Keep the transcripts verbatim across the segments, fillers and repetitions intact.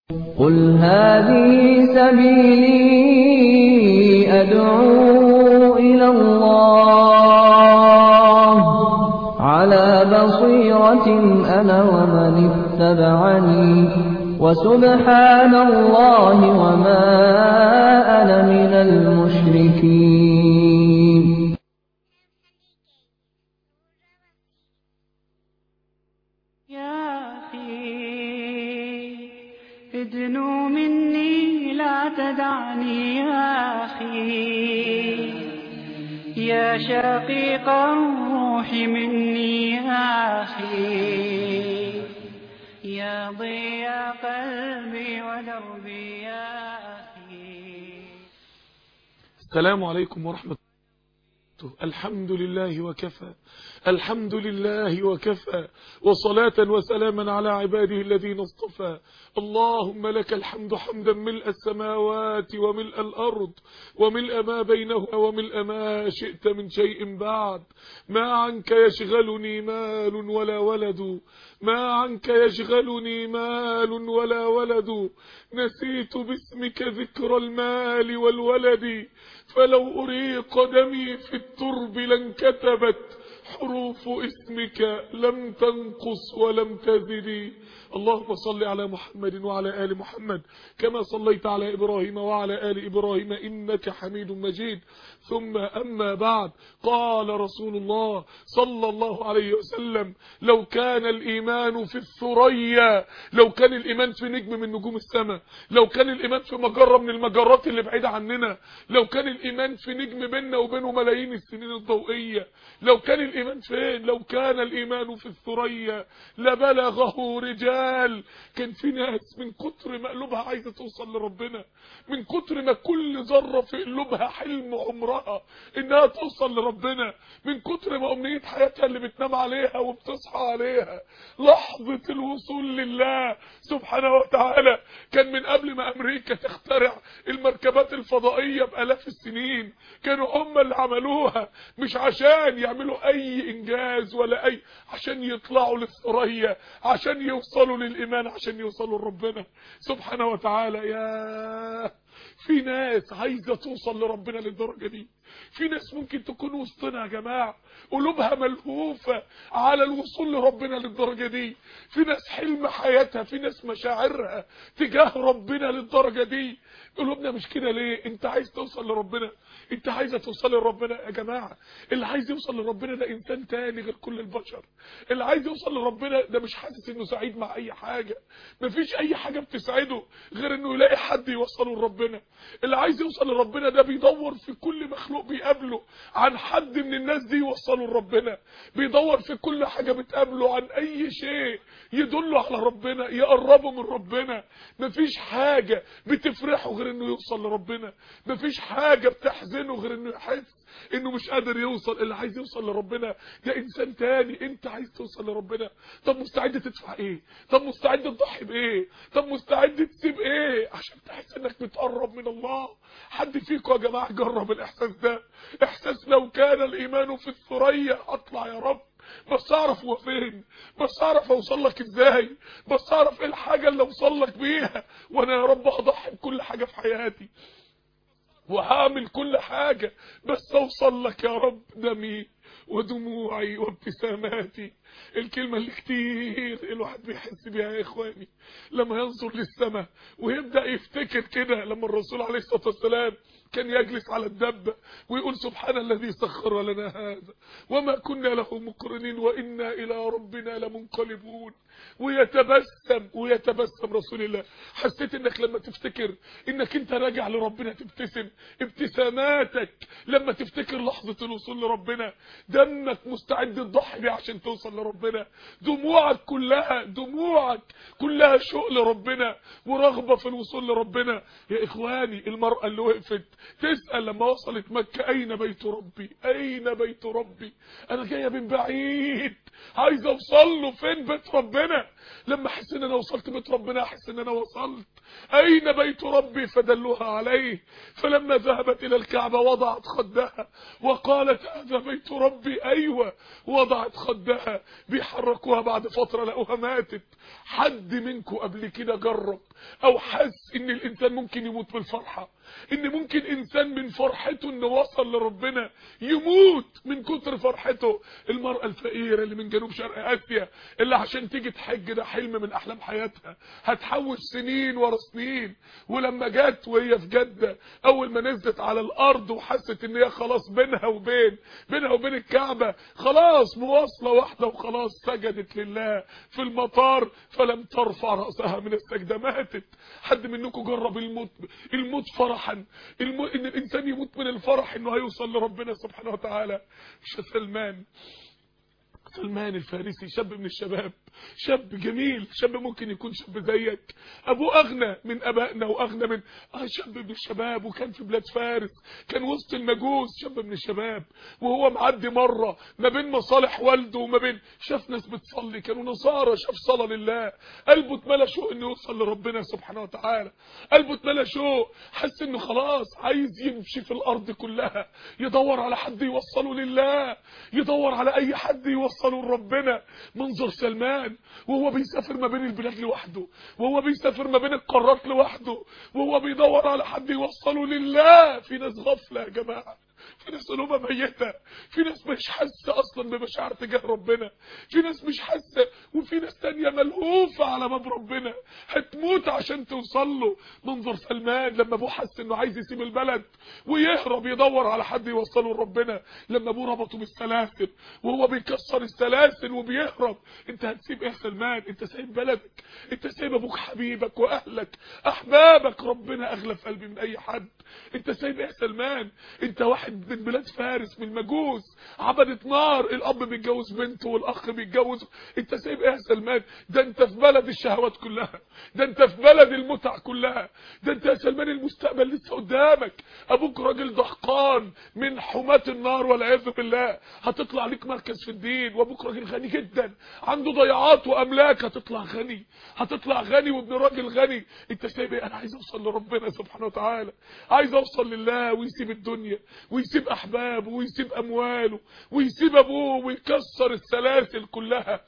قل هذه سبيلي أدعو إلى الله على بصيرة أنا ومن اتبعني وسبحان الله وما أنا من المشركين. يا أخي ادنو مني لا تدعني يا أخي، يا شقيق الروح مني يا أخي، يا ضياء قلبي ودربي يا أخي. السلام عليكم ورحمة الله. الحمد لله وكفى، الحمد لله وكفى، وصلاة وسلاما على عباده الذين اصطفى. اللهم لك الحمد حمدا ملء السماوات وملء الأرض وملء ما بينهما وملء ما شئت من شيء بعد. ما عنك يشغلني مال ولا ولد، ما عنك يشغلني مال ولا ولد، نسيت باسمك ذكر المال والولد، فلو أريق دمي في الترب لانكتبت حروف اسمك لم تنقص ولم تزد. اللهم صل على محمد وعلى آل محمد كما صليت على إبراهيم وعلى آل إبراهيم إنك حميد مجيد. ثم أما بعد، قال رسول الله صلى الله عليه وسلم: لو كان الإيمان في الثريا، لو كان الإيمان في نجم من نجوم السماء، لو كان الإيمان في مجرة من المجرات اللي بعيدة عننا، لو كان الإيمان في نجم بيننا وبينه ملايين السنين الضوئية، لو كان الإيمان فين؟ لو كان الإيمان في الثريا لبلغه رجال. كان في ناس من كتر ما قلوبها عايزة توصل لربنا، من كتر ما كل ذرة في قلوبها حلم عمرها انها توصل لربنا، من كتر ما امنية حياتها اللي بتنام عليها وبتصحى عليها لحظة الوصول لله سبحانه وتعالى. كان من قبل ما امريكا تخترع المركبات الفضائية بالاف السنين كانوا هم اللي عملوها، مش عشان يعملوا اي انجاز ولا اي، عشان يطلعوا للثريا، عشان يوصلوا للايمان، عشان يوصلوا لربنا سبحانه وتعالى. يا في ناس عايزة توصل لربنا للدرجة دي، في ناس ممكن تكون وسطنا يا جماعة قلوبها ملهوفة على الوصول لربنا للدرجة دي، في ناس حلم حياتها، في ناس مشاعرها تجاه ربنا للدرجة دي. قلوبنا مش كده ليه؟ انت عايز توصل لربنا، انت عايزة توصل لربنا يا جماعة. اللي عايز يوصل لربنا ده انسان تاني غير كل البشر. اللي عايز يوصل لربنا ده مش حاسس انه سعيد مع اي حاجة، مفيش اي حاجة بتسعده غير انه يلاقي حد يوصله لربنا. اللي عايز يوصل لربنا ده بيدور في كل مخلوق بيقابله عن حد من الناس دي يوصله لربنا، بيدور في كل حاجة بتقابله عن اي شيء يدله على ربنا يقربه من ربنا. مفيش حاجة بتفرحه غير انه يوصل لربنا، مفيش حاجة بتحزنه غير انه يحس انه مش قادر يوصل. اللي عايز يوصل لربنا ده انسان تاني. انت عايز توصل لربنا، طب مستعد تدفع ايه؟ طب مستعد تضحي بايه؟ طب مستعد تسيب ايه عشان تحس انك بتقرب من الله؟ حد فيكم يا جماعة جرب الاحساس ده؟ احساس لو كان الايمان في الثريا، اطلع يا رب بس اعرف هو فين، بس اعرف اوصل لك ازاي، بس اعرف ايه الحاجة اللي اوصل لك بيها، وانا يا رب اضحي بكل حاجة في حياتي وهعمل كل حاجة بس اوصل لك يا رب. دمي ودموعي وابتساماتي، الكلمة اللي كتير الواحد بيحس بيها يا اخواني لما ينظر للسماء ويبدأ يفتكر كده لما الرسول عليه الصلاة والسلام كان يجلس على الدبة ويقول: سبحان الذي سخر لنا هذا وما كنا له مقرنين وإنا إلى ربنا لمنقلبون. ويتبسم ويتبسم رسول الله. حسيت انك لما تفتكر انك انت راجع لربنا تبتسم، ابتساماتك لما تفتكر لحظة الوصول لربنا، دمك مستعد تضحي بيه عشان توصل لربنا، دموعك كلها دموعك كلها شوق لربنا ورغبة في الوصول لربنا. يا اخواني المرأة اللي وقفت تسأل لما وصلت مكة: اين بيت ربي؟ اين بيت ربي؟ انا جاية من بعيد عايز اوصل له، فين بيت ربنا؟ لما احس ان انا وصلت بيت ربنا احس ان انا وصلت. اين بيت ربي فدلوها عليه، فلما ذهبت الى الكعبة وضعت خدها وقالت هذا بيت ربي. ايوه وضعت خدها، بيحركوها بعد فترة لقوها ماتت. حد منكم قبل كده جرب او حس ان الانسان ممكن يموت بالفرحة؟ ان ممكن انسان من فرحته انه وصل لربنا يموت من كتر فرحته؟ المرأة الفقيرة اللي من جنوب شرق اسيا اللي عشان تيجي تحج ده حلم من احلام حياتها، هتحوش سنين ورا سنين، ولما جت وهي في جدة اول ما نزلت على الارض وحست ان هي خلاص بينها وبين بينها وبين الكعبة خلاص مواصلة واحدة وخلاص، سجدت لله في المطار فلم ترفع رأسها من السجدة ماتت. حد منكم جرب الموت الموت فرحا، الم... ان الانسان يموت من الفرح انه هيوصل لربنا سبحانه وتعالى؟ مش سلمان سلمان الفارسي شاب من الشباب، شاب جميل، شاب ممكن يكون شاب زيك، ابوه اغنى من ابائنا واغنى من اه شاب من الشباب، وكان في بلاد فارس، كان وسط المجوس، شاب من الشباب، وهو معدي مره ما بين مصالح والده وما بين شاف ناس بتصلي كانوا نصارى، شاف صلاه لله، قلبه اتملى شوق انه يوصل لربنا سبحانه وتعالى، قلبه اتملى شوق، حس انه خلاص عايز يمشي في الارض كلها يدور على حد يوصله لله، يدور على اي حد يوصله لربنا. منظر سلمان وهو بيسافر ما بين البلاد لوحده، وهو بيسافر ما بين القارات لوحده، وهو بيدور على حد يوصله لله. في ناس غفله يا جماعه، في ناس قلوبها ميته، في ناس مش حاسه اصلا بمشاعر تجاه ربنا، في ناس مش حاسه، وفي ناس تانيه ملهوفه على باب ربنا هتموت عشان توصل له. منظر سلمان لما ابوه حس انه عايز يسيب البلد ويهرب يدور على حد يوصله لربنا، لما ابوه ربطه بالسلاسل وهو بيكسر السلاسل وبيهرب. انت هتسيب ايه يا سلمان؟ انت سايب بلدك، انت سايب ابوك حبيبك واهلك احبابك، ربنا اغلى في قلبي من اي حد. انت سايب ايه يا سلمان؟ انت واحد من بلاد فارس من المجوس عبدة نار، الاب بيتجوز بنته والاخ بيتجوز، انت سايب ايه يا سلمان؟ ده انت في بلد الشهوات كلها، ده انت في بلد المتع كلها، ده انت يا سلمان المستقبل لسه قدامك. ابوك راجل دهقان من حماة النار والعياذ بالله، هتطلع ليك مركز في الدين، وابوك راجل غني جدا عنده ضيعات واملاك، هتطلع غني، هتطلع غني وابن راجل غني. انت سايب ايه؟ انا عايز اوصل لربنا سبحانه وتعالى، عايز اوصل لله، ويسيب الدنيا ويسيب احبابه ويسيب امواله ويسيب ابوه ويكسر السلاسل كلها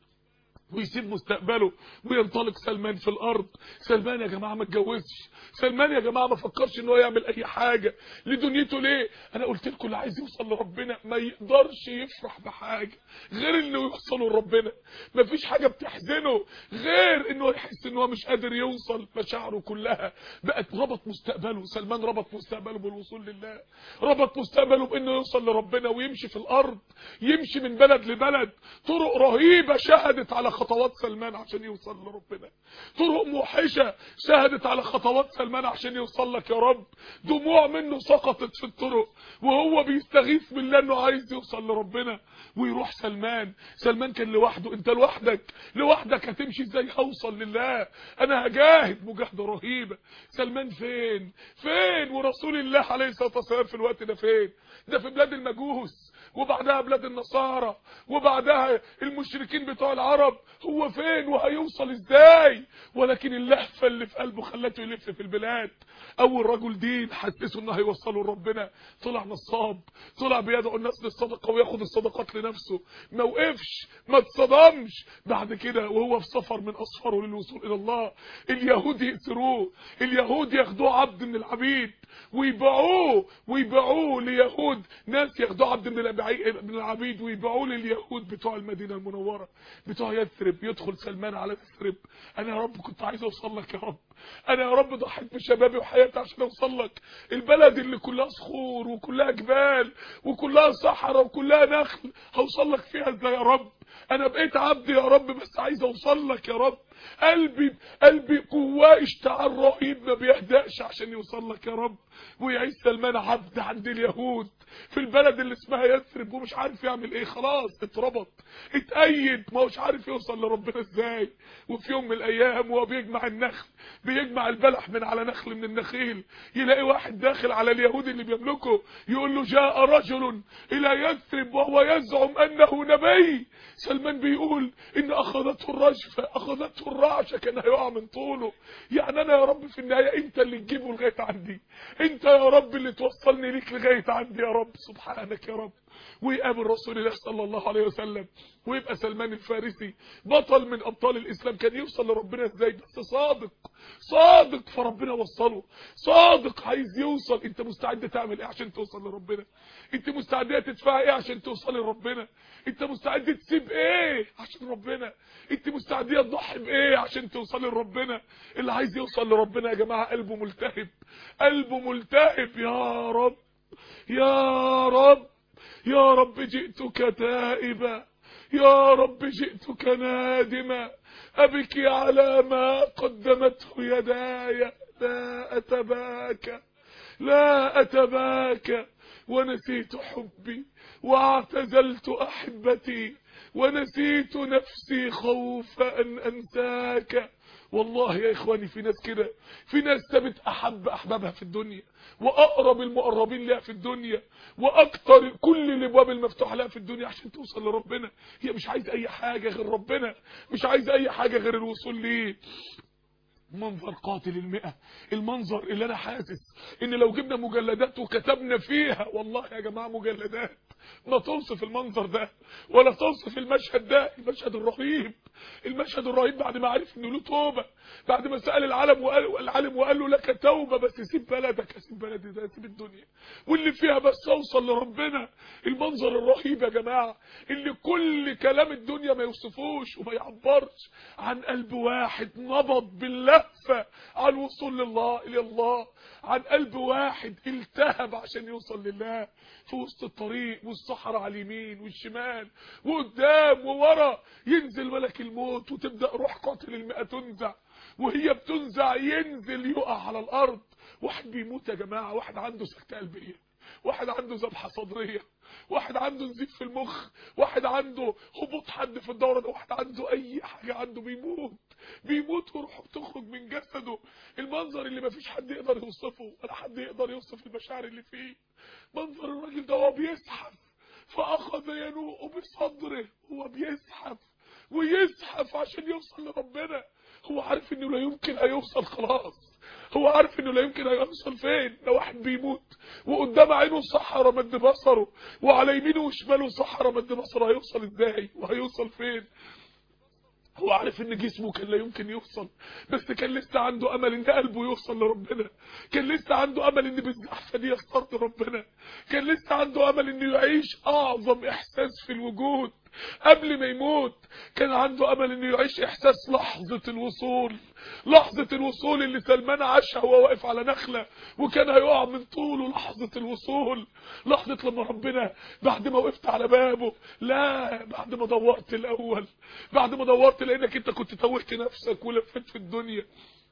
ويسيب مستقبله وينطلق سلمان في الارض. سلمان يا جماعه ما اتجوزش، سلمان يا جماعه ما فكرش ان هو يعمل اي حاجه لدنيته. ليه؟ انا قلت لكم اللي عايز يوصل لربنا ما يقدرش يفرح بحاجه غير انه يوصل لربنا، ما فيش حاجه بتحزنه غير انه يحس ان هو مش قادر يوصل، مشاعره كلها بقت ربط مستقبله. سلمان ربط مستقبله بالوصول لله، ربط مستقبله بانه يوصل لربنا ويمشي في الارض، يمشي من بلد لبلد، طرق رهيبه شهدت على خطوات سلمان عشان يوصل لربنا، طرق موحشه شهدت على خطوات سلمان عشان يوصل لك يا رب، دموع منه سقطت في الطرق وهو بيستغيث بالله انه عايز يوصل لربنا ويروح. سلمان سلمان كان لوحده، انت لوحدك، لوحدك هتمشي ازاي؟ هوصل لله، انا هجاهد مجاهده رهيبه. سلمان فين فين ورسول الله عليه الصلاه والسلام في الوقت ده فين؟ ده في بلاد المجوس، وبعدها بلاد النصارى، وبعدها المشركين بتوع العرب. هو فين وهيوصل ازاي؟ ولكن اللهفه اللي في قلبه خلته يلف في البلاد. اول رجل دين حسسه انه هيوصله لربنا طلع نصاب، طلع بيدعو الناس للصدقه وياخد الصدقات لنفسه، ما وقفش، ما اتصدمش. بعد كده وهو في سفر من اسفاره للوصول الى الله، اليهود يأسروه، اليهود ياخدوه عبد من العبيد ويبيعوه ويبيعوه ليهود، ناس ياخدوه عبد من العبيد ويبيعوه لليهود بتوع المدينه المنوره بتوع يثرب. يدخل سلمان على يثرب، انا يا رب كنت عايز اوصل لك يا رب، انا يا رب ضحيت بشبابي وحياتي عشان اوصل لك، البلد اللي كلها صخور وكلها جبال وكلها صحراء وكلها نخل هوصل لك فيها ازاي يا رب؟ انا بقيت عبد يا رب بس عايز اوصل لك يا رب، قلبي قلبي جواه اشتعال رهيب ما بيهدأش عشان يوصل لك يا رب. ويعيش سلمان عبد عند اليهود في البلد اللي اسمها يثرب ومش عارف يعمل ايه، خلاص اتربط اتأيد، ما هوش عارف يوصل لربنا ازاي. وفي يوم من الايام وهو بيجمع النخل، بيجمع البلح من على نخل من النخيل، يلاقي واحد داخل على اليهود اللي بيملكه يقول له جاء رجل الى يثرب وهو يزعم انه نبي. سلمان بيقول ان اخذته الرجفة، اخذته الرعشة، كان هيقع من طوله. يعني انا يا رب في النهاية انت اللي تجيبه لغاية عندي، انت يا رب اللي توصلني ليك لغاية عندي يا رب، سبحانك يا رب. ويقابل رسول الله صلى الله عليه وسلم، ويبقى سلمان الفارسي بطل من ابطال الاسلام. كان يوصل لربنا ازاي؟ بس صادق، صادق فربنا وصله، صادق عايز يوصل. انت مستعد تعمل ايه عشان توصل لربنا؟ انت مستعد تدفع ايه عشان توصل لربنا؟ انت مستعد تسيب ايه عشان ربنا؟ انت مستعد تضحي بايه عشان توصل لربنا؟ اللي عايز يوصل لربنا يا جماعه قلبه ملتهب، قلبه ملتهب. يا رب يا رب يا رب جئتك تائبا، يا رب جئتك نادما، أبكي على ما قدمته يداي، لا أتباكى لا أتباكى، ونسيت حبي واعتزلت أحبتي، ونسيت نفسي خوف أن أنساك. والله يا إخواني في ناس كده، في ناس سابت أحب أحبابها في الدنيا، وأقرب المقربين لها في الدنيا، وأكتر كل الأبواب المفتوحة لها في الدنيا عشان توصل لربنا. هي مش عايز أي حاجة غير ربنا، مش عايز أي حاجة غير الوصول ليه. منظر قاتل المئة، المنظر اللي انا حاسس ان لو جبنا مجلدات وكتبنا فيها، والله يا جماعة مجلدات ما توصف المنظر ده ولا توصف المشهد ده، المشهد الرهيب، المشهد الرهيب. بعد ما عرف انه له توبة، بعد ما سأل العالم وقال العالم وقال له لك توبة، بس سيب بلدك، سيب بلدي ده، سيب الدنيا واللي فيها بس اوصل لربنا. المنظر الرهيب يا جماعة اللي كل كلام الدنيا ما يوصفوش وما يعبرش عن قلب واحد نبض باللهفة عن وصول لله الى الله، عن قلب واحد التهب عشان يوصل لله في وسط الطريق، والصحراء على اليمين والشمال وقدام وورا. ينزل ملك الموت وتبدأ روح قاتل المئة تنزع، وهي بتنزع ينزل يقع على الارض. واحد بيموت يا جماعة، واحد عنده سكتة قلبية، واحد عنده ذبحة صدرية، واحد عنده نزيف في المخ، واحد عنده هبوط حد في الدورة ده، واحد عنده اي حاجة عنده بيموت، بيموت وروحه بتخرج من جسده. المنظر اللي مفيش حد يقدر يوصفه ولا حد يقدر يوصف المشاعر اللي فيه. منظر الراجل ده وهو بيزحف، فاخذ ينوء بصدره، هو بيزحف ويزحف عشان يوصل لربنا. هو عارف انه لا يمكن هيوصل خلاص، هو عارف انه لا يمكن هيوصل فين. لو واحد بيموت وقدام عينه صحراء مد بصره، وعلى يمينه وشماله صحراء مد بصره، هيوصل ازاي وهيوصل فين؟ هو عارف ان جسمه كان لا يمكن يوصل، بس كان لسه عنده امل ان قلبه يوصل لربنا، كان لسه عنده امل ان بالزحفه دي يسترضي ربنا، كان لسه عنده امل انه يعيش اعظم احساس في الوجود قبل ما يموت. كان عنده امل انه يعيش احساس لحظة الوصول، لحظة الوصول اللي سلمان عاشها وهو واقف على نخلة وكان هيقع من طوله. لحظة الوصول، لحظة لما ربنا بعد ما وقفت على بابه، لا بعد ما دورت الاول، بعد ما دورت لانك انت كنت توهت نفسك ولفت في الدنيا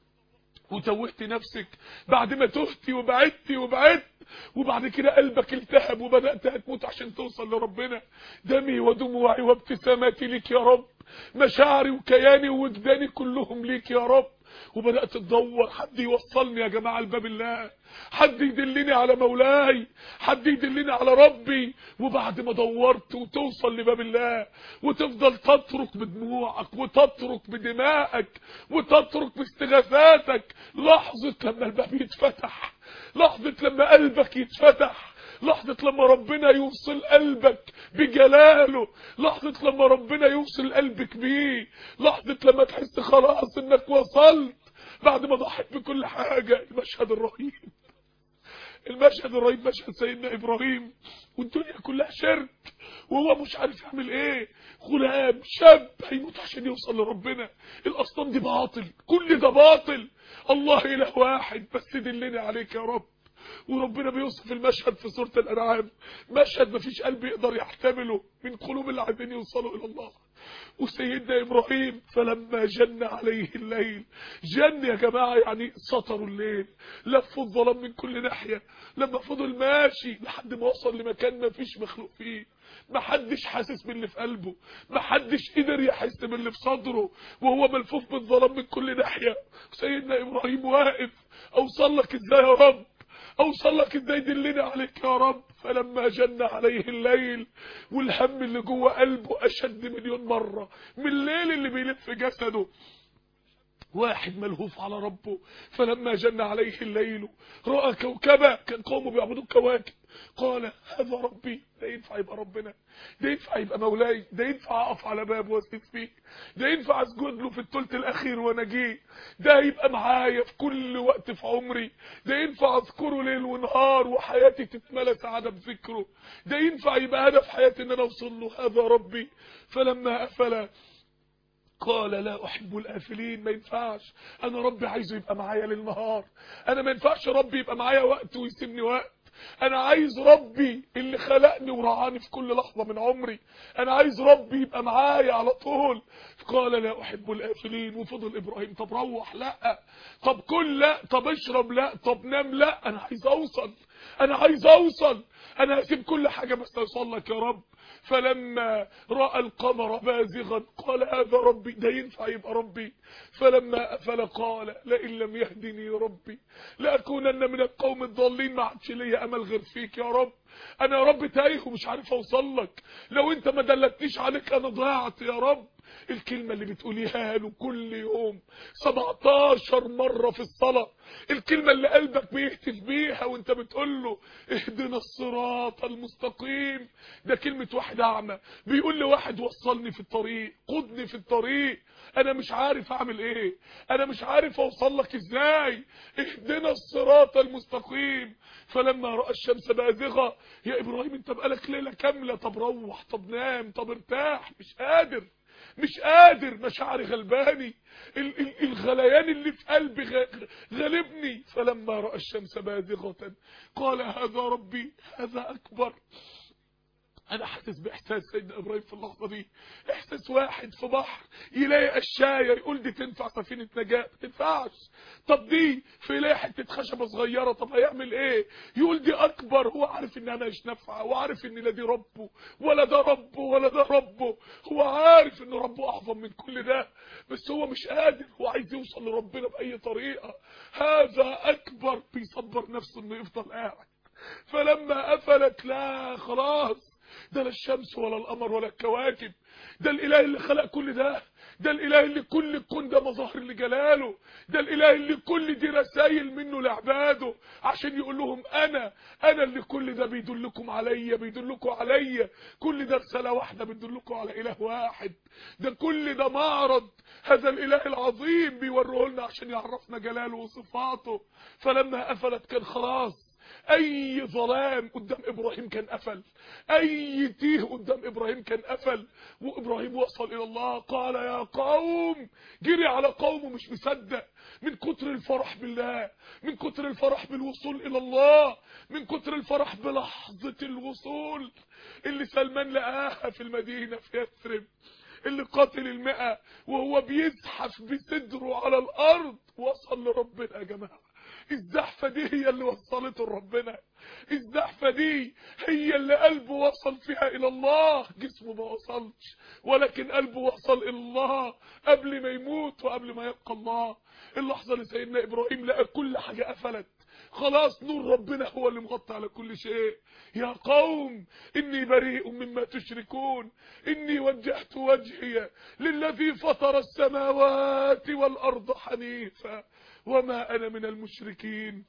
وتوهت نفسك، بعد ما تهتي وبعدتي وبعدت، وبعد كده قلبك التهب وبدأت هتموت عشان توصل لربنا. دمي ودموعي وابتساماتي ليك يا رب، مشاعري وكياني ووجداني كلهم ليك يا رب. وبدأت تدور حد يوصلني يا جماعة لباب الله، حد يدلني على مولاي، حد يدلني على ربي. وبعد ما دورت وتوصل لباب الله وتفضل تترك بدموعك وتترك بدمائك وتترك باستغاثاتك، لحظة لما الباب يتفتح، لحظة لما قلبك يتفتح، لحظة لما ربنا يوصل قلبك بجلاله، لحظة لما ربنا يوصل قلبك بيه، لحظة لما تحس خلاص انك وصلت بعد ما ضحيت بكل حاجة. المشهد الرهيب، المشهد الرهيب، مشهد سيدنا ابراهيم والدنيا كلها شرك وهو مش عارف يعمل ايه. غلام شاب هيموت عشان يوصل لربنا، الاصنام دي باطل، كل ده باطل، الله اله واحد بس دلني عليك يا رب. وربنا بيوصف المشهد في سورة الأنعام، مشهد مفيش قلب يقدر يحتمله من قلوب اللي عايزين يوصلوا إلى الله. وسيدنا إبراهيم فلما جن عليه الليل، جن يا جماعة يعني سطروا الليل، لفوا الظلام من كل ناحية، لما فضل ماشي لحد ما وصل لمكان مفيش مخلوق فيه، محدش حاسس باللي في قلبه، محدش قدر يحس باللي في صدره، وهو ملفوف بالظلام من كل ناحية. سيدنا إبراهيم واقف، أوصل لك إزاي يا رب؟ اوصل لك ازاي؟ دلني عليك يا رب. فلما جن عليه الليل، والهم اللي جوه قلبه اشد مليون مره من الليل اللي بيلف جسده، واحد ملهوف على ربه. فلما جن عليه الليل رأى كوكبا، كان قومه بيعبدوا الكواكب، قال هذا ربي. ده ينفع يبقى ربنا؟ ده ينفع يبقى مولاي؟ ده ينفع اقف على باب واسجد فيه؟ ده ينفع اسجد له في الثلث الاخير وانا جيه؟ ده يبقى معايا في كل وقت في عمري؟ ده ينفع اذكره ليل ونهار وحياتي تتملى سعاده بذكره؟ ده ينفع يبقى هدف حياتي ان انا اوصل له؟ هذا ربي. فلما افل قال لا احب الافلين. ما ينفعش، انا ربي عايزه يبقى معايا للنهار، انا ما ينفعش ربي يبقى معايا وقت ويسيبني وقت. انا عايز ربي اللي خلقني ورعاني في كل لحظة من عمري، انا عايز ربي يبقى معايا على طول. قال لا احب الافلين. وفضل ابراهيم طب روح لا، طب كل لا، طب اشرب لا، طب نام لا، انا عايز اوصل، انا عايز اوصل، انا هسيب كل حاجة بس اوصل لك يا رب. فلما رأى القمر بازغا قال هذا ربي. ده ينفع يبقى ربي؟ فلما أفل قال لئن لم يهدني ربي لأكونن من القوم الضالين. ما عادش ليا أمل غير فيك يا رب، أنا يا رب تايه ومش عارف أوصل لك، لو أنت ما دلتنيش عليك أنا ضاعت يا رب. الكلمة اللي بتقوليها له كل يوم سبعتاشر مرة في الصلاة، الكلمة اللي قلبك بيهتف بيها وانت بتقول له اهدنا الصراط المستقيم. ده كلمة واحد اعمى بيقول لواحد وصلني في الطريق، قدني في الطريق، انا مش عارف اعمل ايه، انا مش عارف اوصل لك ازاي، اهدنا الصراط المستقيم. فلما رأى الشمس بازغة، يا ابراهيم انت بقالك ليلة كاملة، طب روح، طب نام، طب ارتاح، مش قادر مش قادر، مشاعري غلباني، الغليان اللي في قلبي غلبني. فلما رأى الشمس بازغة قال هذا ربي هذا أكبر. انا حاسس باحساس سيدنا ابراهيم في اللحظه دي، احساس واحد في بحر يلاقي قشايه يقول دي تنفع سفينه نجاه، ما تنفعش. طب دي في يلاقي حته خشبه صغيره، طب هيعمل ايه؟ يقول دي اكبر. هو عارف ان انا مش نافعه، وعارف ان لا دي ربه ولا ده ربه ولا ده ربه، هو عارف ان ربه اعظم من كل ده، بس هو مش قادر، هو عايز يوصل لربنا باي طريقه. هذا اكبر، بيصبر نفسه انه يفضل قاعد. فلما قفلت لا خلاص، ده لا الشمس ولا القمر ولا الكواكب، ده الاله اللي خلق كل ده، ده الاله اللي كل الكون ده مظاهر لجلاله، ده الاله اللي كل دي رسائل منه لعباده عشان يقول لهم انا انا اللي كل ده بيدلكم عليا، بيدلكم عليا، كل ده رساله واحده بتدلكم على اله واحد، ده كل ده معرض هذا الاله العظيم بيوريه لنا عشان يعرفنا جلاله وصفاته. فلما قفلت كان خلاص اي ظلام قدام ابراهيم كان قفل، اي تيه قدام ابراهيم كان قفل، وابراهيم وصل الى الله. قال يا قوم، جري على قومه مش مصدق من كتر الفرح بالله، من كتر الفرح بالوصول الى الله، من كتر الفرح بلحظة الوصول اللي سلمان لقاها في المدينة في يثرب، اللي قاتل المئة وهو بيزحف بصدره على الارض وصل لربنا. يا جماعة الزحفة دي هي اللي وصلته لربنا، الزحفة دي هي اللي قلبه وصل فيها الى الله، جسمه ما وصلش ولكن قلبه وصل الى الله قبل ما يموت وقبل ما يلقى الله. اللحظة اللي سيدنا ابراهيم لقى كل حاجة قفلت، خلاص نور ربنا هو اللي مغطى على كل شيء. يا قوم إني بريء مما تشركون، إني وجهت وجهي للذي فطر السماوات والأرض حنيفا وما أنا من المشركين.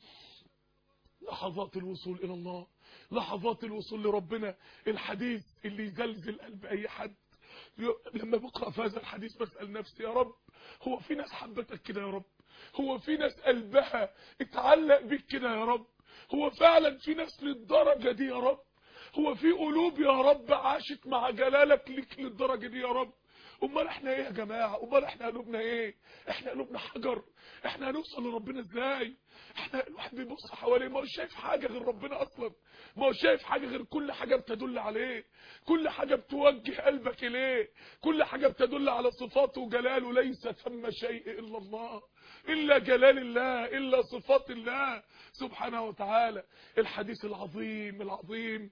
لحظات الوصول إلى الله، لحظات الوصول لربنا، الحديث اللي يزلزل قلب أي حد. لما بقرأ في هذا الحديث بسأل نفسي يا رب، هو في ناس حبتك كده يا رب؟ هو في ناس قلبها اتعلق بيك كده يا رب؟ هو فعلا في ناس للدرجة دي يا رب؟ هو في قلوب يا رب عاشت مع جلالك ليك للدرجة دي يا رب؟ امال احنا ايه يا جماعة؟ امال احنا قلوبنا ايه؟ احنا قلوبنا حجر، احنا هنوصل لربنا ازاي؟ احنا الواحد بيبص حواليه ما هو شايف حاجة غير ربنا اصلا، ما هو شايف حاجة غير كل حاجة بتدل عليه، كل حاجة بتوجه قلبك اليه، كل حاجة بتدل على صفاته وجلاله. ليس ثم شيء الا الله، الا جلال الله، الا صفات الله سبحانه وتعالى. الحديث العظيم العظيم،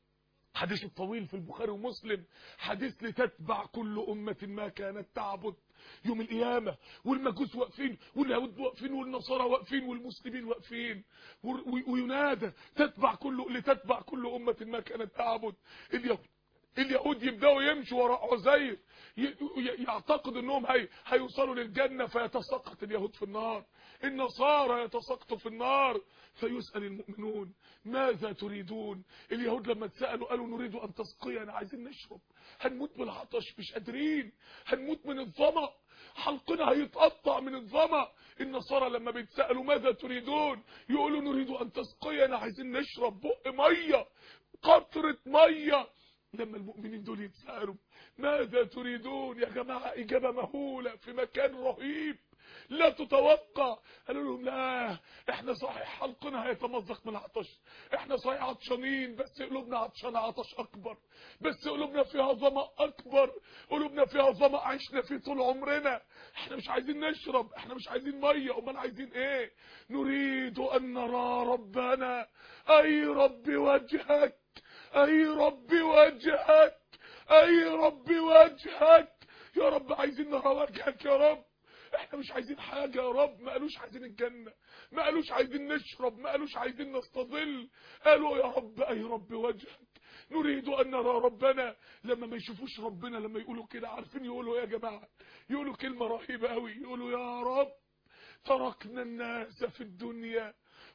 حديث الطويل في البخاري ومسلم، حديث لتتبع كل أمة ما كانت تعبد يوم القيامة والمجوس واقفين واليهود واقفين والنصارى واقفين والمسلمين واقفين، وينادى تتبع كل لتتبع كل أمة ما كانت تعبد. اليهود اليهود يبدأوا يمشوا وراء عزير، يعتقد انهم هي هيوصلوا للجنة فيتساقط اليهود في النار، النصارى يتساقطوا في النار. فيسأل المؤمنون ماذا تريدون؟ اليهود لما اتسألوا قالوا نريد ان تسقينا، عايزين نشرب، هنموت بالعطش مش قادرين، هنموت من الظمأ، حلقنا هيتقطع من الظمأ. النصارى لما بيتسألوا ماذا تريدون يقولوا نريد ان تسقينا، عايزين نشرب بق مية، قطرة مية. لما المؤمنين دول يتسألوا ماذا تريدون يا جماعة، إجابة مهولة في مكان رهيب لا تتوقع. قالوا لهم لا، احنا صحيح حلقنا هيتمزق من العطش، احنا صحيح عطشانين بس قلوبنا عطشانة عطش اكبر، بس قلوبنا فيها ظمأ اكبر، قلوبنا فيها ظمأ عشنا فيه طول عمرنا، احنا مش عايزين نشرب، احنا مش عايزين مية، امال عايزين ايه؟ نريد ان نرى ربنا، اي رب وجهك، اي رب وجهك، اي رب وجهك يا رب، عايزين نرى وجهك يا رب. احنا مش عايزين حاجة يا رب، ما قالوش عايزين الجنة، ما قالوش عايزين نشرب، ما قالوش عايزين نستظل، قالوا يا رب اي رب وجهك، نريد ان نرى ربنا. لما ما يشوفوش ربنا، لما يقولوا كده، عارفين يقولوا يا جماعة؟ يقولوا كلمة رهيبة قوي، يقولوا يا رب تركنا الناس في الدنيا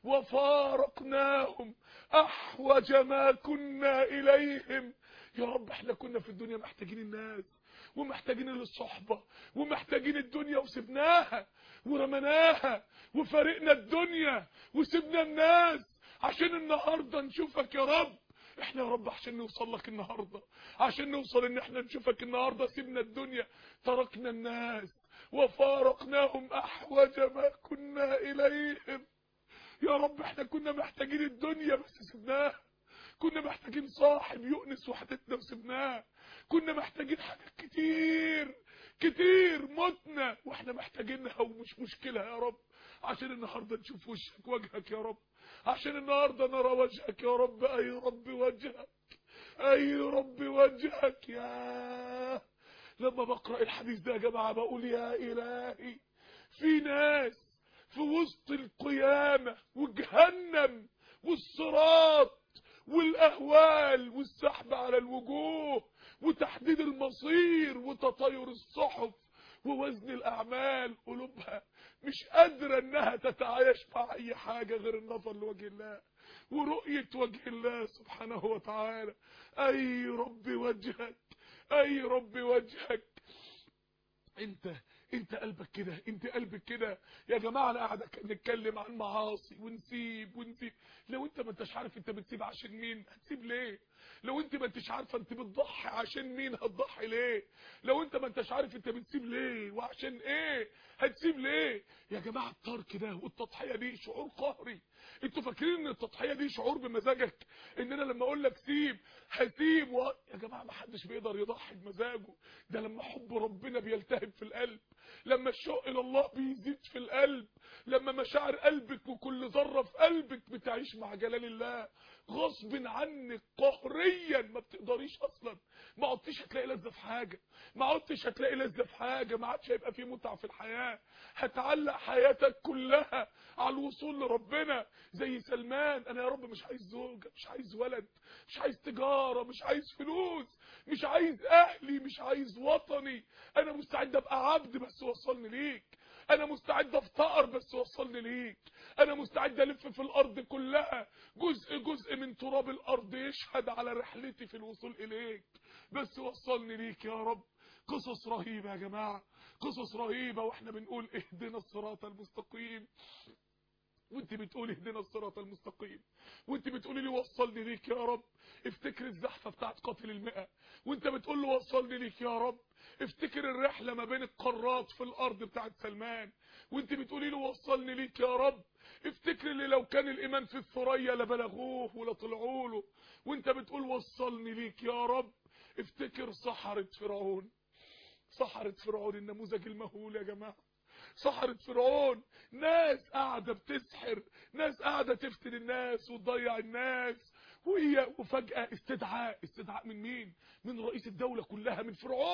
وفارقناهم احوج ما كنا اليهم. يا رب احنا كنا في الدنيا محتاجين الناس ومحتاجين الصحبة ومحتاجين الدنيا، وسبناها ورمناها وفارقنا الدنيا وسبنا الناس عشان النهاردة نشوفك يا رب. احنا يا رب عشان نوصل لك النهاردة، عشان نوصل ان احنا نشوفك النهاردة سيبنا الدنيا، تركنا الناس وفارقناهم احوج ما كنا اليهم. يا رب احنا كنا محتاجين الدنيا بس سبناها، كنا محتاجين صاحب يؤنس وحدتنا وسبناه، كنا محتاجين حاجات كتير كتير متنا واحنا محتاجينها ومش مشكلة يا رب، عشان النهاردة نشوف وشك وجهك يا رب، عشان النهاردة نرى وجهك يا رب، اي رب وجهك، اي رب وجهك. يا لما بقرأ الحديث ده يا جماعة بقول يا الهي، في ناس في وسط القيامة وجهنم والصراط والاهوال والسحب على الوجوه وتحديد المصير وتطاير الصحف ووزن الاعمال، قلوبها مش قادرة انها تتعايش مع اي حاجة غير النظر لوجه الله ورؤية وجه الله سبحانه وتعالى. اي رب وجهك، اي رب وجهك. انت انت قلبك كده، انت قلبك كده يا جماعه. انا قاعد نتكلم عن معاصي ونسيب ونسيب، لو انت ما انتش عارف انت بتسيب عشان مين هتسيب ليه؟ لو انت ما انتش عارفه انت بتضحي عشان مين هتضحي ليه؟ لو انت ما انتش عارف انت بتسيب ليه وعشان ايه هتسيب ليه؟ يا جماعه الترك ده والتضحيه دي شعور قهري. انتوا فاكرين ان التضحيه دي شعور بمزاجك؟ ان انا لما اقول لك سيب هسيب و... يا جماعه ما حدش بيقدر يضحي بمزاجه، ده لما حب ربنا بيلتهب في القلب، لما الشوق الى الله بيزيد في القلب، لما مشاعر قلبك وكل ذره في قلبك بتعيش مع جلال الله غصب عنك قهريا، ما بتقدريش اصلا، ما عدتش هتلاقي لذه في حاجه، ما عدتش هتلاقي لذه في حاجه، ما عادش هيبقى في متعه في الحياه، هتعلق حياتك كلها على الوصول لربنا. زي سلمان، انا يا رب مش عايز زوجه، مش عايز ولد، مش عايز تجاره، مش عايز فلوس، مش عايز اهلي، مش عايز وطني، انا مستعد ابقى عبد بس وصلني ليك، انا مستعد افتقر بس وصلني ليك، انا مستعد الف في الارض كلها جزء جزء من تراب الارض يشهد على رحلتي في الوصول اليك بس وصلني ليك يا رب. قصص رهيبة يا جماعة، قصص رهيبة، واحنا بنقول اهدنا الصراط المستقيم وانت بتقولي اهدنا الصراط المستقيم، وانت بتقولي لي وصلني ليك يا رب. افتكر الزحفة بتاعت قاتل المئة وانت بتقول له وصلني ليك يا رب. افتكر الرحلة ما بين القارات في الارض بتاعت سلمان وانت بتقولي له وصلني ليك يا رب. افتكر اللي لو كان الايمان في الثريا لبلغوه ولا طلعوا له وانت بتقول وصلني ليك يا رب. افتكر سحرة فرعون، سحرة فرعون النموذج المهول يا جماعة، سحرة فرعون ناس قاعدة بتسحر، ناس قاعدة تفتن الناس وتضيع الناس، وهي وفجأة استدعاء، استدعاء من مين؟ من رئيس الدولة كلها، من فرعون.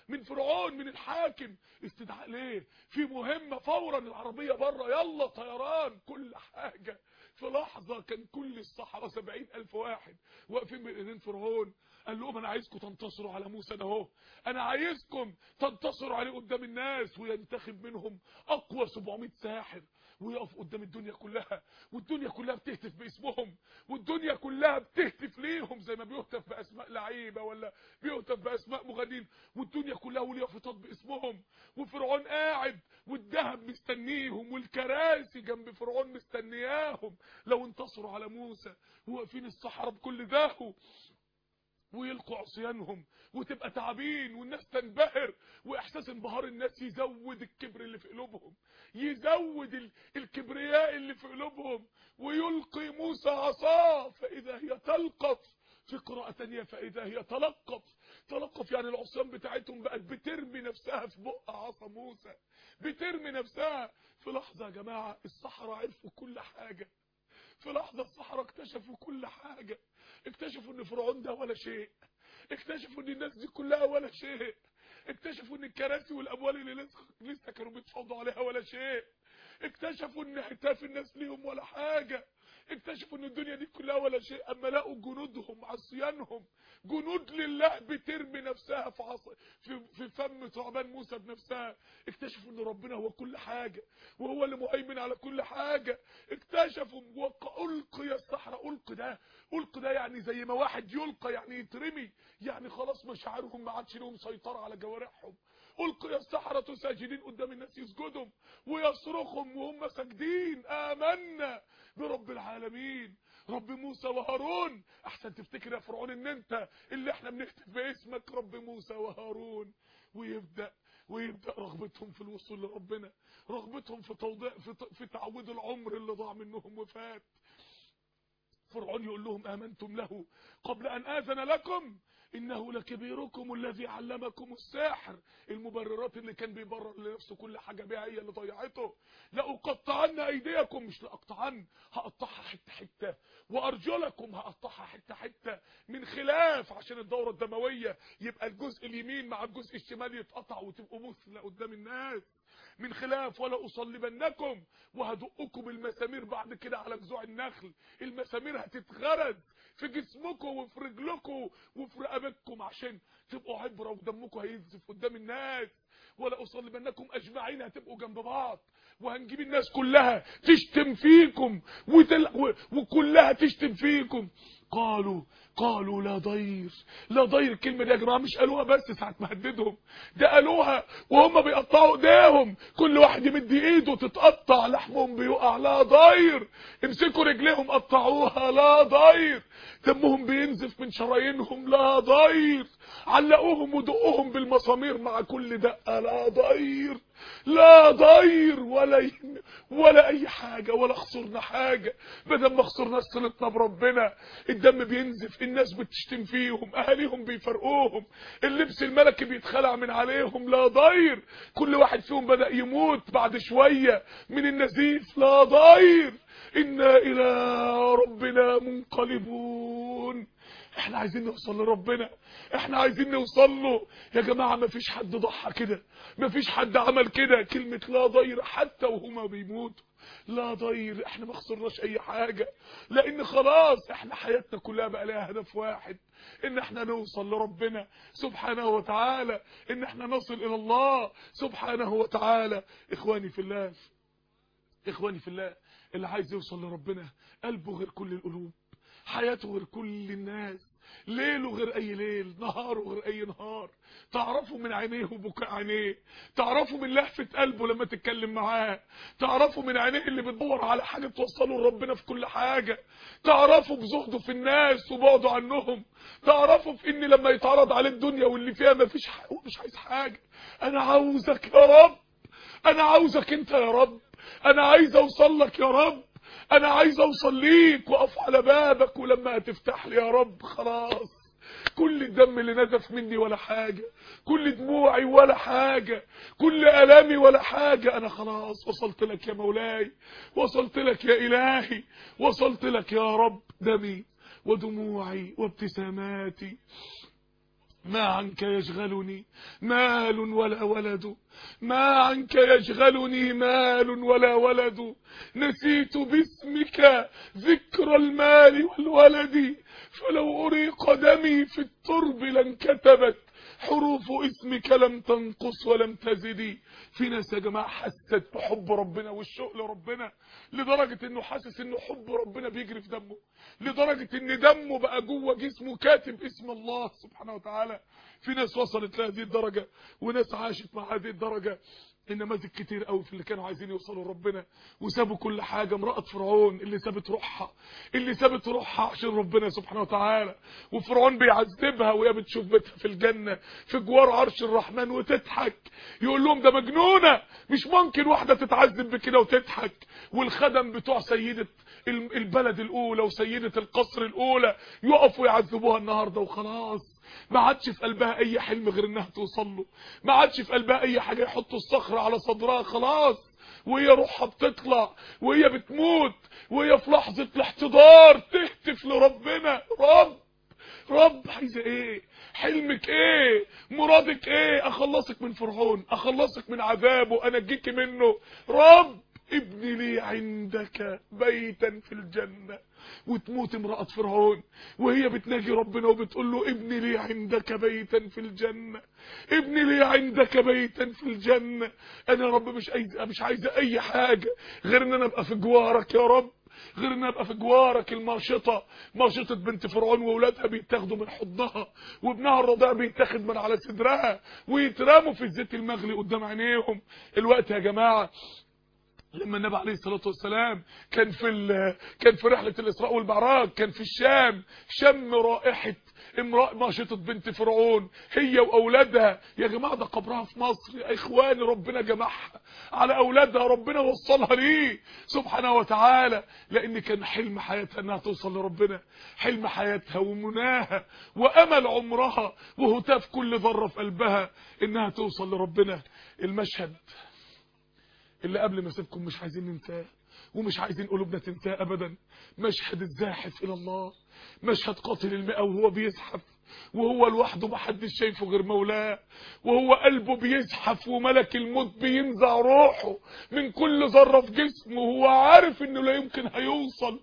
من فرعون من الحاكم. استدعاء ليه؟ في مهمة فورا، العربية بره، يلا طيران، كل حاجة. في لحظة كان كل الصحراء سبعين ألف واحد واقفين بين ايدين فرعون. قال لهم انا عايزكم تنتصروا على موسى ده اهو، انا عايزكم تنتصروا عليه قدام الناس، وينتخب منهم اقوى سبعمائة ساحر ويقف قدام الدنيا كلها، والدنيا كلها بتهتف باسمهم، والدنيا كلها بتهتف ليهم زي ما بيهتف باسماء لعيبه ولا بيهتف باسماء مغنيين، والدنيا كلها واليافطات باسمهم. وفرعون قاعد والذهب مستنيهم والكراسي جنب فرعون مستنياهم لو انتصروا على موسى، وواقفين الصحراء بكل داهو ويلقوا عصيانهم وتبقى تعبين والناس تنبهر، واحساس انبهار الناس يزود الكبر اللي في قلوبهم، يزود الكبرياء اللي في قلوبهم. ويلقي موسى عصاه فاذا هي تلقف، في قراءة تانية فاذا هي تلقف. تلقف يعني العصيان بتاعتهم بقت بترمي نفسها في بق عصا موسى، بترمي نفسها. في لحظة يا جماعة الصحراء عرفوا كل حاجة، في لحظة الصحراء اكتشفوا كل حاجة، اكتشفوا ان فرعون ده ولا شيء، اكتشفوا ان الناس دي كلها ولا شيء، اكتشفوا ان الكراسي والاموال اللي لسه كانوا بيتفاوضوا عليها ولا شيء، اكتشفوا ان هتاف الناس ليهم ولا حاجة، اكتشفوا ان الدنيا دي كلها ولا شيء. اما لقوا جنودهم عصيانهم جنود لله بترمي نفسها في عص... في في فم ثعبان موسى بنفسها، اكتشفوا ان ربنا هو كل حاجه وهو اللي مهيمن على كل حاجه. اكتشفوا والقي الصحراء، القي ده القي ده يعني زي ما واحد يلقى يعني يترمي، يعني خلاص مشاعرهم ما عادش لهم سيطره على جوارحهم. القي السحرة ساجدين قدام الناس يسجدهم ويصرخهم وهم ساجدين، آمنا برب العالمين رب موسى وهارون. احسن تفتكر يا فرعون ان انت اللي احنا بنكتب باسمك رب موسى وهارون. ويبدأ ويبدأ رغبتهم في الوصول لربنا، رغبتهم في توضيع في, في تعويض العمر اللي ضاع منهم وفات. فرعون يقول لهم آمنتم له قبل أن آذن لكم إنه لكبيركم الذي علمكم السحر. المبررات اللي كان بيبرر لنفسه كل حاجة بيها هي اللي ضيعته. لأقطعن أيديكم، مش لأقطعن، هقطعها حتة حتة، وأرجلكم هقطعها حتة حتة من خلاف عشان الدورة الدموية يبقى الجزء اليمين مع الجزء الشمال يتقطع وتبقوا مثلى قدام الناس من خلاف. ولا أصلبنكم، وهدقكم المسامير بعد كده على جذوع النخل، المسامير هتتغرز في جسمكم وفي رجلكم وفي رقبتكم عشان تبقوا عبرة ودمكم هينزف قدام الناس. ولا أصلبنكم أجمعين، هتبقوا جنب بعض وهنجيب الناس كلها تشتم فيكم وتل... و... وكلها تشتم فيكم. قالوا قالوا لا ضير، لا ضير. الكلمة دي يا جماعة مش قالوها بس ساعة ما هددهم، ده قالوها وهم بيقطعوا ايديهم، كل واحد يمد ايده تتقطع لحمهم بيقع، لا ضير. امسكوا رجليهم قطعوها، لا ضير. دمهم بينزف من شرايينهم، لا ضير. علقوهم ودقوهم بالمسامير مع كل دقة، لا ضير، لا ضير. ولا ي... ولا اي حاجة، ولا خسرنا حاجة بدل ما خسرنا صلتنا بربنا. الدم بينزف، الناس بتشتم فيهم، اهاليهم بيفرقوهم، اللبس الملكي بيتخلع من عليهم، لا ضير. كل واحد فيهم بدأ يموت بعد شوية من النزيف، لا ضير. إنا إلى ربنا منقلبون. احنا عايزين نوصل لربنا، احنا عايزين نوصل له يا جماعة. ما فيش حد ضحى كده، ما فيش حد عمل كده. كلمة لا ضير حتى وهما بيموتوا، لا ضير. احنا ما خسرناش اي حاجة، لان خلاص احنا حياتنا كلها بقى لها هدف واحد، ان احنا نوصل لربنا سبحانه وتعالى، ان احنا نصل الى الله سبحانه وتعالى. اخواني في الله، اخواني في الله، اللي عايز يوصل لربنا قلبه غير كل القلوب، حياته غير كل الناس، ليله غير اي ليل، نهاره غير اي نهار. تعرفوا من عينيه وبكاء عينيه، تعرفوا من لهفة قلبه لما تتكلم معاه، تعرفوا من عينيه اللي بتدور على حاجة توصله لربنا في كل حاجة، تعرفوا بزهده في الناس وبعده عنهم، تعرفوا في ان لما يتعرض عليه الدنيا واللي فيها مفيش حاجة، مش عايز حاجة. انا عاوزك يا رب، انا عاوزك انت يا رب، انا عايز اوصل لك يا رب، انا عايز اوصل ليك واقف على بابك، ولما هتفتح لي يا رب خلاص كل الدم اللي نزف مني ولا حاجة، كل دموعي ولا حاجة، كل ألامي ولا حاجة. انا خلاص وصلت لك يا مولاي، وصلت لك يا الهي، وصلت لك يا رب. دمي ودموعي وابتساماتي ما عنك يشغلني مال ولا ولد، ما عنك يشغلني مال ولا ولد، نسيت باسمك ذكر المال والولد، فلو أريق دمي في الترب لانكتبت حروف اسمك لم تنقص ولم تزدي. في ناس يا جماعة حست بحب ربنا والشوق لربنا لدرجة انه حاسس انه حب ربنا بيجري في دمه، لدرجة ان دمه بقى جوه جسمه كاتب اسم الله سبحانه وتعالى. في ناس وصلت لهذه الدرجة وناس عاشت مع هذه الدرجة. النماذج كتير قوي في اللي كانوا عايزين يوصلوا لربنا وسابوا كل حاجة. امرأة فرعون اللي سابت روحها، اللي سابت روحها عشان ربنا سبحانه وتعالى، وفرعون بيعذبها وهي بتشوف بيتها في الجنة في جوار عرش الرحمن وتضحك. يقول لهم ده مجنونة، مش ممكن واحدة تتعذب بكده وتضحك. والخدم بتوع سيدة البلد الأولى وسيدة القصر الأولى يقفوا يعذبوها النهاردة وخلاص. ما عادش في قلبها اي حلم غير انها توصل له، ما عادش في قلبها اي حاجه يحطوا الصخره على صدرها خلاص. وهي روحها بتطلع وهي بتموت وهي في لحظه الاحتضار تهتف لربنا، رب رب عايزه ايه؟ حلمك ايه؟ مرادك ايه؟ اخلصك من فرعون، اخلصك من عذابه، انجيك منه. رب ابني لي عندك بيتا في الجنة. وتموت امرأة فرعون وهي بتناجي ربنا وبتقول له ابني لي عندك بيتا في الجنة، ابني لي عندك بيتا في الجنة. انا يا رب مش عايزه مش عايزه اي حاجة غير ان انا ابقى في جوارك يا رب، غير ان انا ابقى في جوارك. الماشطه ماشطه بنت فرعون واولادها بيتاخدوا من حضنها وابنها الرضيع بيتاخد من على صدرها ويترموا في الزيت المغلي قدام عينيهم. الوقت يا جماعه لما النبي عليه الصلاه والسلام كان في كان في رحله الاسراء والمعراج، كان في الشام، شم رائحه امراه ماشطه بنت فرعون هي واولادها. يا جماعه ده قبرها في مصر يا اخواني، ربنا جمعها على اولادها، ربنا وصلها ليه سبحانه وتعالى، لان كان حلم حياتها انها توصل لربنا، حلم حياتها ومناها وامل عمرها وهتاف كل ذره في قلبها انها توصل لربنا. المشهد اللي قبل ما اسيبكم مش عايزين ننساه ومش عايزين قلوبنا تنساه ابدا، مشهد الزاحف الى الله، مشهد قاتل المئة وهو بيزحف وهو لوحده محدش شايفه غير مولاه، وهو قلبه بيزحف وملك الموت بينزع روحه من كل ذره في جسمه، وهو عارف انه لا يمكن هيوصل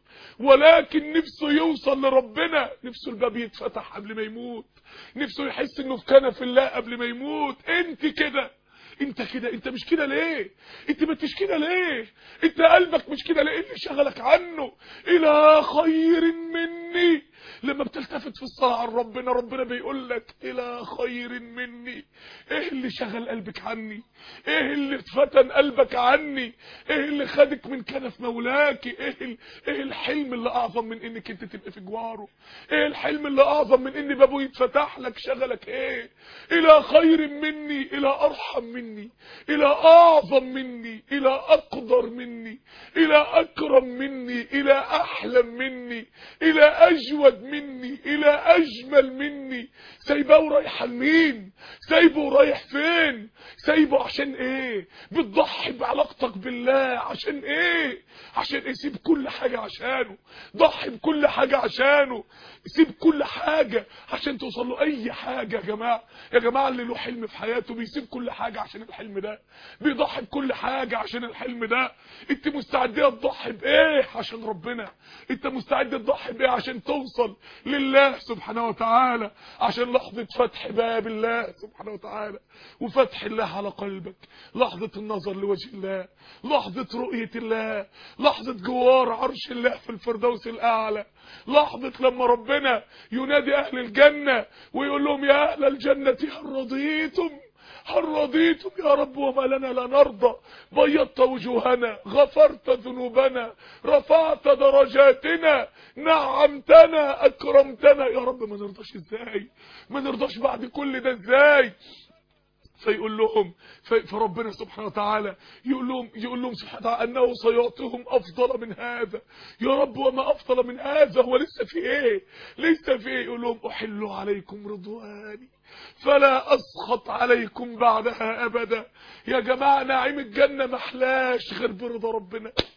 ولكن نفسه يوصل لربنا، نفسه الباب يتفتح قبل ما يموت، نفسه يحس انه في كنف الله قبل ما يموت. انت كده، انت كده، انت مش كده ليه؟ انت ما انتش كده ليه؟ انت قلبك مش كده ليه؟ اللي شغلك عنه الى خير مني. لما بتلتفت في الصلاة عن ربنا، ربنا بيقول لك الى خير مني. ايه اللي شغل قلبك عني؟ ايه اللي اتفتن قلبك عني؟ ايه اللي خدك من كنف مولاكي؟ ايه ايه الحلم اللي اعظم من انك انت تبقى في جواره؟ ايه الحلم اللي اعظم من ان بابه يتفتح لك؟ شغلك ايه؟ الى خير مني، الى ارحم مني، الى اعظم مني، الى اقدر مني، الى اكرم مني، الى احلم مني، الى اجود مني، الى اجمل مني. سايبه ورايحه لمين؟ سايبه ورايح فين؟ سايبه عشان ايه؟ بتضحي بعلاقتك بالله عشان ايه؟ عشان يسيب كل حاجه عشانه، ضحي بكل حاجه عشانه، سيب كل حاجه عشان توصل له. اي حاجه يا جماعه، يا جماعه اللي له حلم في حياته بيسيب كل حاجه عشان الحلم ده، بيضحي بكل حاجه عشان الحلم ده. انت مستعده تضحي بايه عشان ربنا؟ انت مستعد تضحي بايه عشان توصل لله سبحانه وتعالى؟ عشان لحظه فتح باب الله سبحانه وتعالى وفتح الله على قلبك، لحظه النظر لوجه الله، لحظه رؤيه الله، لحظه جوار عرش الله في الفردوس الاعلى، لحظه لما ربنا ينادي اهل الجنه ويقول لهم يا اهل الجنه هل رضيتم؟ هل رضيتم يا رب؟ وما لنا لا نرضى، بيضت وجوهنا، غفرت ذنوبنا، رفعت درجاتنا، نعمتنا، اكرمتنا. يا رب ما نرضاش ازاي؟ ما نرضاش بعد كل ده ازاي؟ فيقول لهم فربنا سبحانه وتعالى يقول لهم يقول لهم سبحانه وتعالى انه سيعطيهم افضل من هذا. يا رب وما افضل من هذا؟ هو لسه في ايه؟ لسه في ايه؟ يقول لهم احل عليكم رضواني فلا اسخط عليكم بعدها ابدا. يا جماعه نعيم الجنه محلاش غير برضا ربنا،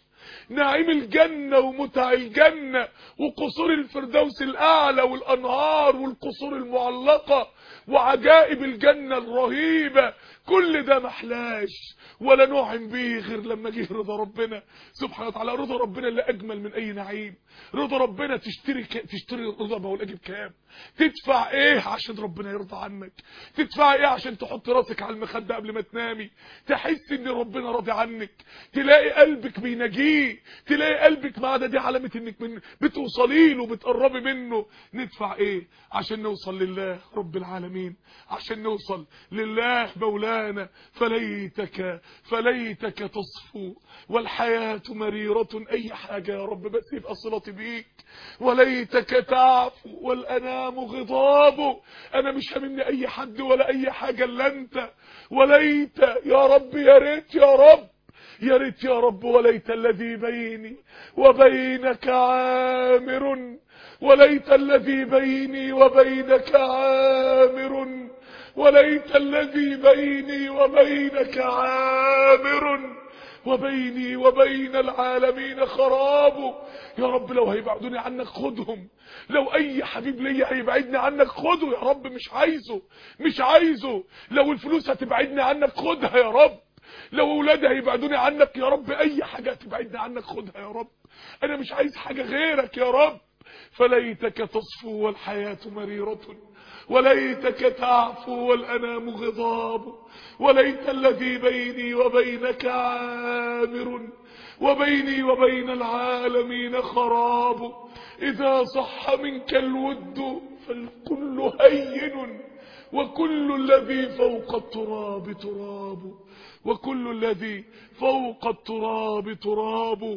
نعيم الجنة ومتع الجنة وقصور الفردوس الأعلى والأنهار والقصور المعلقة وعجائب الجنة الرهيبة، كل ده محلاش ولا نعم به غير لما جه رضا ربنا سبحانه وتعالى. رضا ربنا اللي أجمل من أي نعيم. رضا ربنا تشتري ك... تشتري رضا بقول أجيب كام؟ تدفع إيه عشان ربنا يرضى عنك؟ تدفع إيه عشان تحط راسك على المخدة قبل ما تنامي تحس إن ربنا راضي عنك، تلاقي قلبك بينجيه، تلاقي قلبك مع ده، دي علامة إنك من بتوصلي له بتقربي منه. ندفع إيه عشان نوصل لله رب العالمين، عشان نوصل لله مولانا. فليتك فليتك تصفو والحياة مريرة. أي حاجة يا رب بس يبقى صلتي بيك. وليتك تعفو والأنام غضاب. أنا مش هممني أي حد ولا أي حاجة إلا أنت. وليت يا رب، يا ريت يا رب، يا ريت يا رب. وليت الذي بيني وبينك عامر، وليت الذي بيني وبينك عامر، وليت الذي بيني وبينك عامر، وبيني وبين العالمين خراب. يا رب لو هيبعدوني عنك خدهم، لو اي حبيب ليا هيبعدني عنك خده يا رب، مش عايزه مش عايزه. لو الفلوس هتبعدني عنك خدها يا رب، لو اولادي هيبعدوني عنك يا رب، اي حاجة هتبعدني عنك خدها يا رب. انا مش عايز حاجة غيرك يا رب. فليتك تصفو والحياة مريرة، وليتك تعفو والأنام غضاب، وليت الذي بيني وبينك عامر، وبيني وبين العالمين خراب. إذا صح منك الود فالكل هين، وكل الذي فوق التراب تراب، وكل الذي فوق التراب تراب.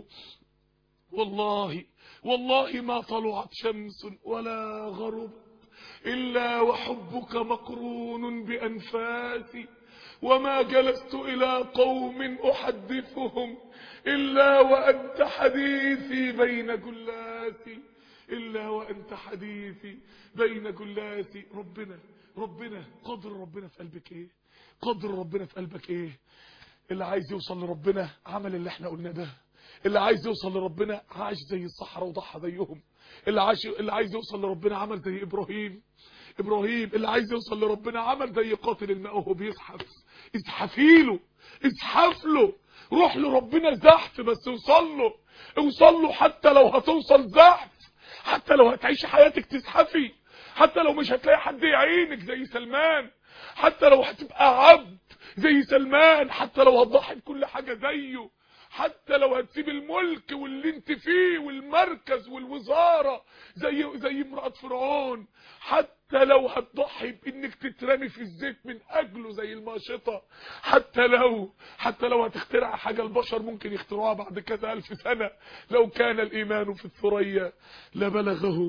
والله والله ما طلعت شمس ولا غربت إلا وحبك مقرون بأنفاسي، وما جلست إلى قوم أحدثهم إلا وأنت حديثي بين جلاسي، إلا وأنت حديثي بين جلاسي. ربنا ربنا قدر ربنا في قلبك إيه؟ قدر ربنا في قلبك إيه؟ اللي عايز يوصل لربنا عمل اللي احنا قلنا ده. اللي عايز يوصل لربنا عاش زي الصحراء وضحى زيهم. اللي عاش اللي عايز يوصل لربنا عمل زي إبراهيم. إبراهيم اللي عايز يوصل لربنا عمل زي قاتل الماء وهو بيزحف. ازحفي له، ازحف له، روح لربنا زحف، بس اوصل له، اوصل له. حتى لو هتوصل زحف، حتى لو هتعيش حياتك تزحفي، حتى لو مش هتلاقي حد يعينك زي سلمان، حتى لو هتبقى عبد زي سلمان، حتى لو هتضحي بكل حاجة زيه، حتى لو هتسيب الملك واللي انت فيه والمركز والوزارة زي زي امرأة فرعون، حتى لو هتضحي بانك تترمي في الزيت من اجله زي الماشطة، حتى لو حتى لو هتخترع حاجة البشر ممكن يخترعوها بعد كذا الف سنة، لو كان الايمان في الثريا لبلغه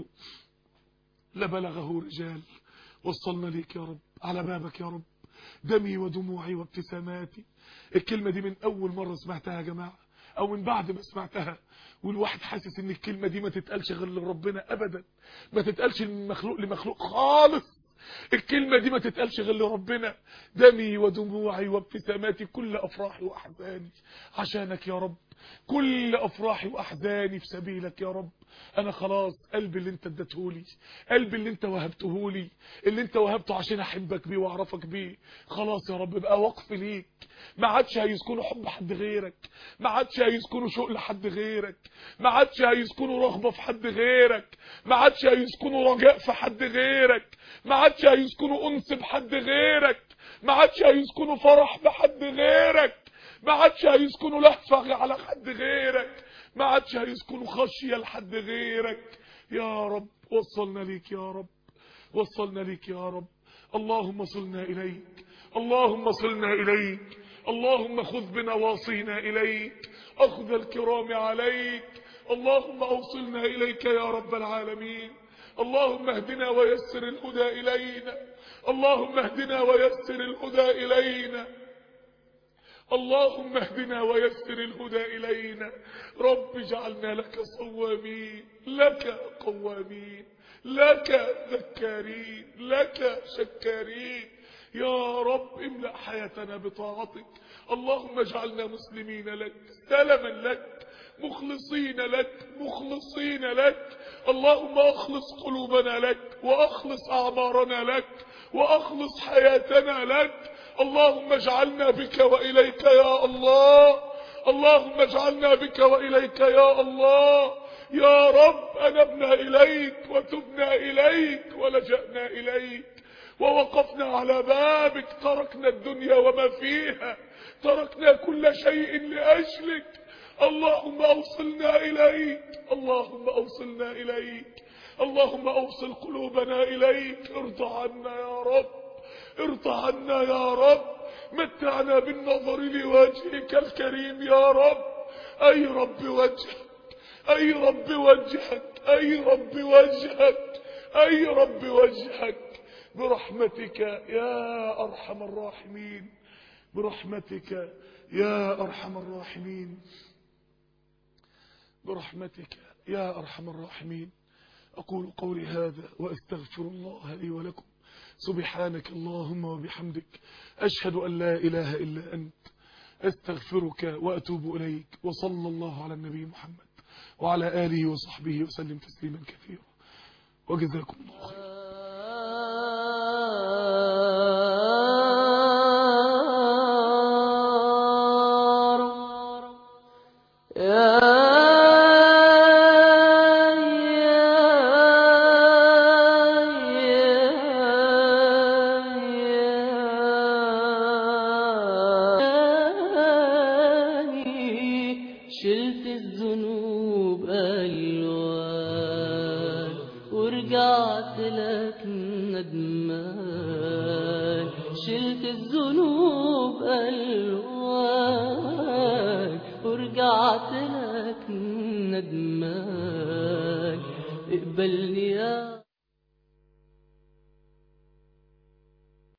لبلغه رجال. وصلنا ليك يا رب، على بابك يا رب، دمي ودموعي وابتساماتي. الكلمة دي من اول مرة سمعتها يا جماعة، او من بعد ما سمعتها والواحد حاسس ان الكلمة دي ما تتقالش غير لربنا ابدا، ما تتقالش من مخلوق لمخلوق خالص. الكلمة دي ما تتقالش غير لربنا. دمي ودموعي وابتساماتي، كل افراحي واحزاني عشانك يا رب، كل افراحي واحزاني في سبيلك يا رب. انا خلاص قلبي اللي انت اديتهولي، قلبي اللي انت وهبتهولي، اللي انت وهبته عشان احبك بيه واعرفك بيه، خلاص يا رب بقى وقف ليك. ما عادش هيسكنوا حب حد غيرك، ما عادش هيسكنوا شوق لحد غيرك، ما عادش هيسكنوا رغبة في حد غيرك، ما عادش هيسكنوا رجاء في حد غيرك، ما عادش هيسكنوا انس بحد غيرك، ما عادش هيسكنوا فرح بحد غيرك، ما عادش هيسكنوا لهفة على حد غيرك، ما عادش هيسكنوا خشية لحد غيرك. يا رب وصلنا ليك يا رب، وصلنا ليك يا رب. اللهم صلنا إليك، اللهم صلنا إليك، اللهم خذ بنواصينا إليك أخذ الكرام عليك. اللهم أوصلنا إليك يا رب العالمين. اللهم اهدنا ويسر الهدى إلينا، اللهم اهدنا ويسر الهدى إلينا، اللهم اهدنا ويسر الهدى إلينا. رب اجعلنا لك صوامين، لك قوامين، لك ذكارين، لك شكارين. يا رب املأ حياتنا بطاعتك. اللهم اجعلنا مسلمين لك، سلما لك، مخلصين لك مخلصين لك. اللهم اخلص قلوبنا لك، واخلص اعمارنا لك، واخلص حياتنا لك. اللهم اجعلنا بك واليك يا الله، اللهم اجعلنا بك واليك يا الله. يا رب أنبنا إليك وتبنا إليك ولجأنا إليك ووقفنا على بابك، تركنا الدنيا وما فيها، تركنا كل شيء لأجلك. اللهم أوصلنا إليك، اللهم أوصلنا إليك، اللهم أوصل قلوبنا إليك. ارضى عنا يا رب، ارضى عنا يا رب، متعنا بالنظر لوجهك الكريم يا رب. أي رب وجهك، أي رب وجهك، أي رب وجهك، أي رب وجهك، برحمتك يا أرحم الراحمين، برحمتك يا أرحم الراحمين، برحمتك يا أرحم الراحمين. أقول قولي هذا وأستغفر الله لي ولكم. سبحانك اللهم وبحمدك، أشهد أن لا إله إلا أنت، أستغفرك وأتوب إليك. وصلى الله على النبي محمد وعلى آله وصحبه وسلم تسليما كثيرا، وجزاكم الله خيرا. شلت الذنوب ألوان ورجعت لك ندمان، شلت الذنوب ألوان ورجعت لك ندمان. اقبلني يا